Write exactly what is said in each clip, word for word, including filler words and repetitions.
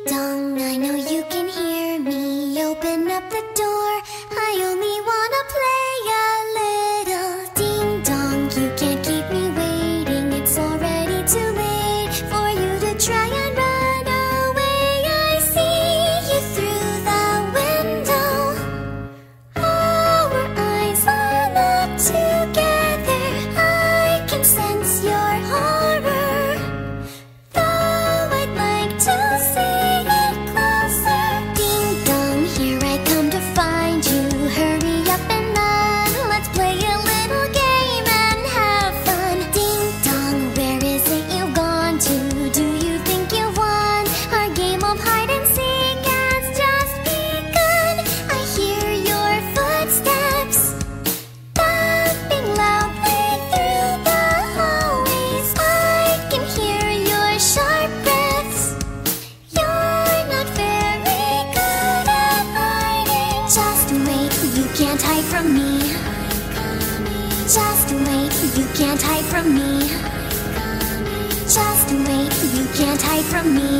dong, I know you can hear me. Open up the door, I only wanna play a little. Ding dong, you can't keep me waiting. It's already too late for you to try and run away. I see you through the window. Our eyes line up together. I can sense your horror. Though I'd like to see it closer. Ding dong, here I come to find you. Hurry up and run. Let's play a little game and have fun. Ding dong, where is it you've gone to? Do you think you won? Our game of hide and seek has just begun. I hear your footsteps thumping loudly through the hallways. I can hear your sharp breaths. You're not very good at hiding. Just wait, you can't hide from me. Just wait, you can't hide from me. Just wait, you can't hide from me.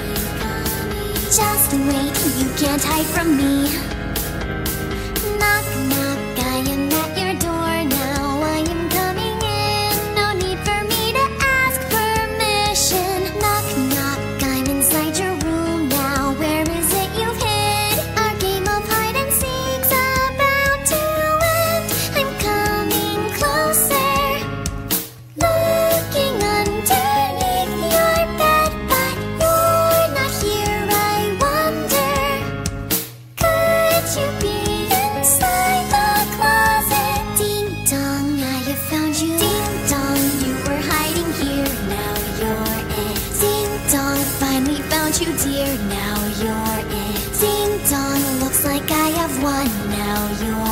Just wait, you can't hide from me. Knock, knock, I am at your door now. I am coming in, no need for me to ask permission. Knock, knock, I'm inside your room now. Where is it you've hid? Our game of hide and seek's about to end. I'm coming closer, looking underneath your bed, but you're not here. I wonder, could you be inside the closet? Ding dong, I have found you. Ding dong, you were hiding here. Now you're it. Ding dong, finally found you, dear. Now you're it. Ding dong, looks like I have won. Now you're